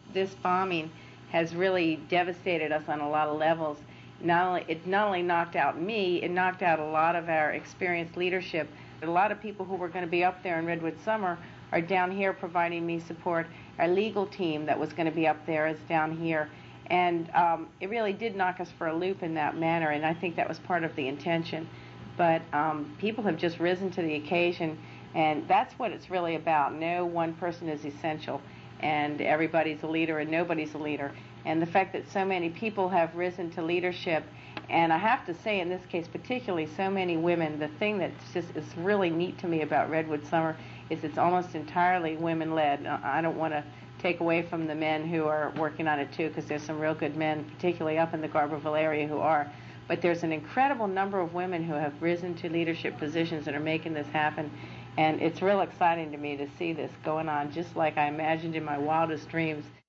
This bombing has really devastated us on a lot of levels. It not only knocked out me, it knocked out a lot of our experienced leadership. A lot of people who were going to be up there in Redwood Summer are down here providing me support. Our legal team that was going to be up there is down here. And it really did knock us for a loop in that manner, and I think that was part of the intention. But people have just risen to the occasion, and that's what it's really about. No one person is essential, and everybody's a leader and nobody's a leader. And the fact that so many people have risen to leadership, and I have to say in this case particularly so many women, the thing that just is really neat to me about Redwood Summer is it's almost entirely women-led. I don't want to take away from the men who are working on it too, because there's some real good men, particularly up in the Garberville area, who are. But there's an incredible number of women who have risen to leadership positions and are making this happen. And it's real exciting to me to see this going on just like I imagined in my wildest dreams.